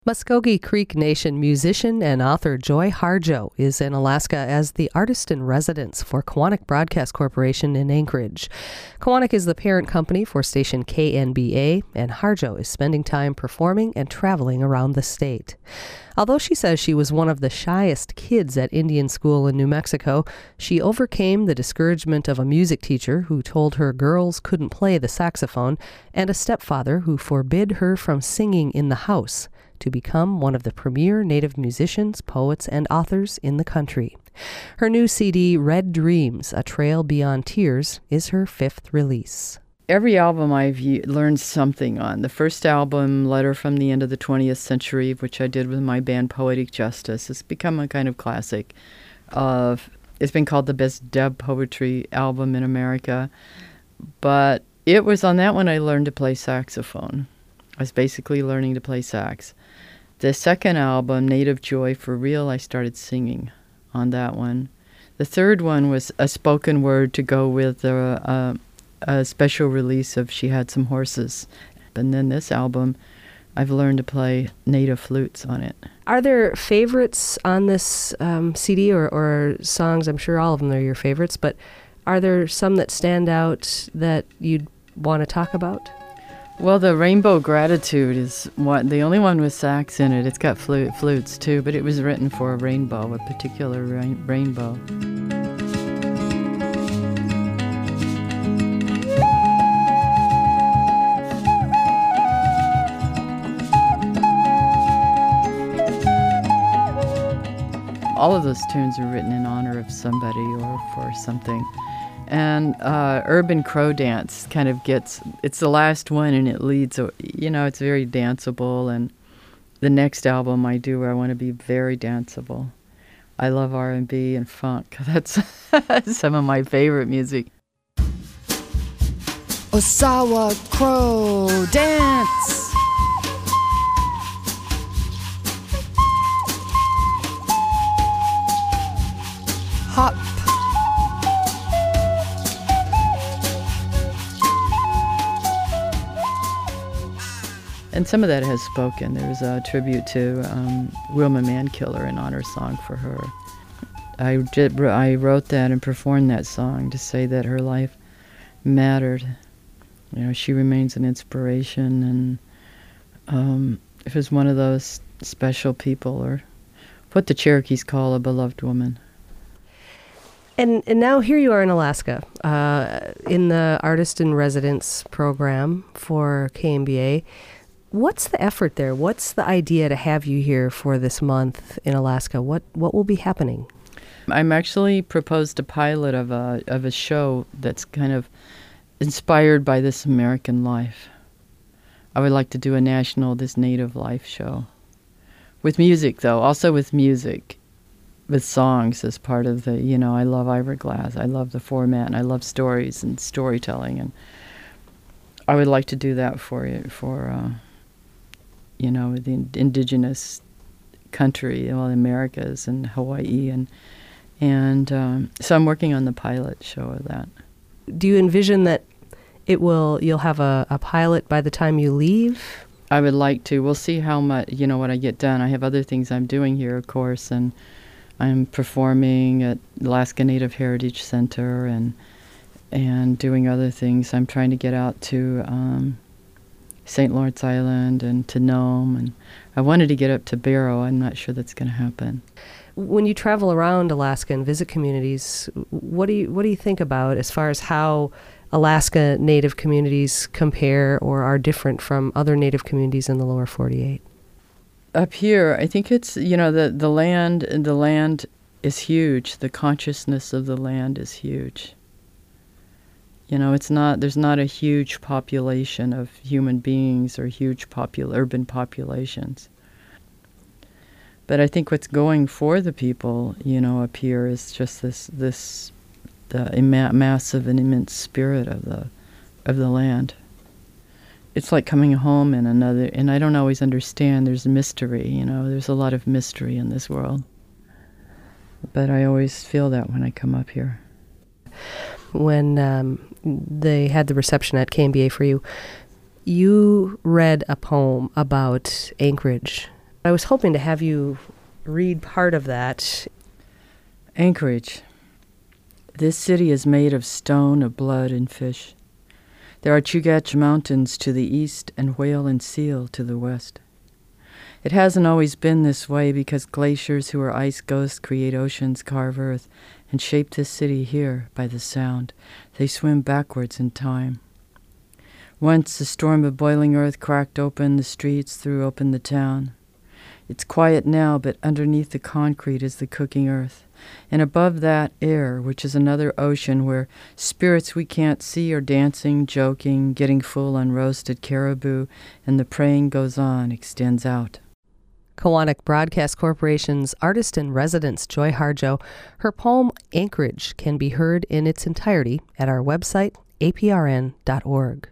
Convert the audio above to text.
Muskogee Creek Nation musician and author Joy Harjo is in Alaska as the artist-in-residence for Quantic Broadcast Corporation in Anchorage. Quantic is the parent company for station KNBA, and Harjo is spending time performing and traveling around the state. Although she says she was one of the shyest kids at Indian school in New Mexico, she overcame the discouragement of a music teacher who told her girls couldn't play the saxophone and a stepfather who forbid her from singing in the house, to become one of the premier Native musicians, poets, and authors in the country. Her new CD, Red Dreams, A Trail Beyond Tears, is her fifth release. Every album I've learned something on. The first album, Letter from the End of the 20th Century, which I did with my band Poetic Justice, has become a kind of classic. It's been called the best dub poetry album in America. But it was on that one I learned to play saxophone. I was basically learning to play sax. The second album, Native Joy for Real, I started singing on that one. The third one was a spoken word to go with a special release of She Had Some Horses. And then this album, I've learned to play native flutes on it. Are there favorites on this CD or songs? I'm sure all of them are your favorites, but are there some that stand out that you'd want to talk about? Well, the Rainbow Gratitude is the only one with sax in it. It's got flutes too, but it was written for a rainbow, a particular rainbow. All of those tunes are written in honor of somebody or for something. And Urban Crow Dance kind of it's the last one and it leads, it's very danceable. And the next album I do, I want to be very danceable. I love R&B and funk. That's some of my favorite music. Osawa Crow Dance! Hop. And some of that has spoken. There was a tribute to Wilma Mankiller, an honor song for her. I wrote that and performed that song to say that her life mattered. She remains an inspiration, and it was one of those special people, or what the Cherokees call a beloved woman. And now here you are in Alaska, in the Artist-in-Residence program for KNBA. What's the effort there? What's the idea to have you here for this month in Alaska? What will be happening? I'm actually proposed a pilot of a show that's kind of inspired by this American life. I would like to do a this Native life show. With music, though, also with music. With songs as part of the, I love Ira Glass. I love the format, and I love stories and storytelling. And I would like to do that for the indigenous country, the Americas and Hawaii, and so I'm working on the pilot show of that. Do you envision that you'll have a pilot by the time you leave? I would like to. We'll see how much, what I get done. I have other things I'm doing here, of course, and I'm performing at Alaska Native Heritage Center and doing other things. I'm trying to get out to St. Lawrence Island and to Nome, and I wanted to get up to Barrow. I'm not sure that's going to happen. When you travel around Alaska and visit communities, what do you think about as far as how Alaska Native communities compare or are different from other Native communities in the lower 48? Up here, I think it's, the land is huge. The consciousness of the land is huge. There's not a huge population of human beings or huge urban populations. But I think what's going for the people, up here is just the massive and immense spirit of the land. It's like coming home in another, and I don't always understand. There's mystery, there's a lot of mystery in this world. But I always feel that when I come up here. When they had the reception at KNBA for you, you read a poem about Anchorage I was hoping to have you read part of that. Anchorage. This city is made of stone, of blood, and fish. There are Chugach Mountains to the east and Whale and Seal to the west. It hasn't always been this way because glaciers who are ice ghosts create oceans, carve earth, and shape this city here by the sound. They swim backwards in time. Once a storm of boiling earth cracked open the streets, threw open the town. It's quiet now, but underneath the concrete is the cooking earth. And above that, air, which is another ocean where spirits we can't see are dancing, joking, getting full on roasted caribou, and the praying goes on, extends out. Koahnic Broadcast Corporation's artist-in-residence, Joy Harjo. Her poem, Anchorage, can be heard in its entirety at our website, aprn.org.